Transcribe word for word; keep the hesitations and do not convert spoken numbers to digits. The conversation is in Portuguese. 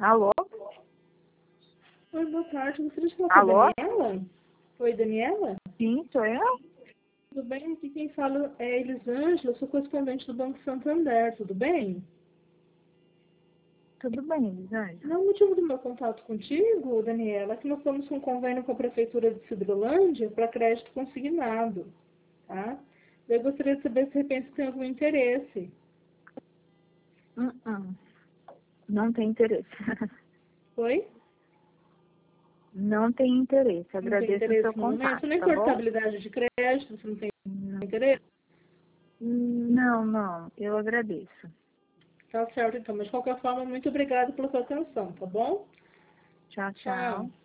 Alô? Oi, boa tarde. Gostaria de falar com Alô? a Daniela? Oi, Daniela? Sim, sou eu? Tudo bem? Aqui quem fala é Elisângela, sou correspondente do Banco Santander, tudo bem? Tudo bem, Elisângela. Não, o motivo do meu contato contigo, Daniela, é que nós estamos com um convênio com a Prefeitura de Cidrolândia para crédito consignado, tá? Eu gostaria de saber se de repente você tem algum interesse. Hum, hum. Não tem interesse. Oi? Não tem interesse. Não tem Agradeço o seu interesse no momento? contato, Nem tá bom? portabilidade de crédito, você não tem Não, interesse? não, não. Eu agradeço. Tá certo, então. Mas de qualquer forma, muito obrigada pela sua atenção, tá bom? Tchau, Tchau. tchau.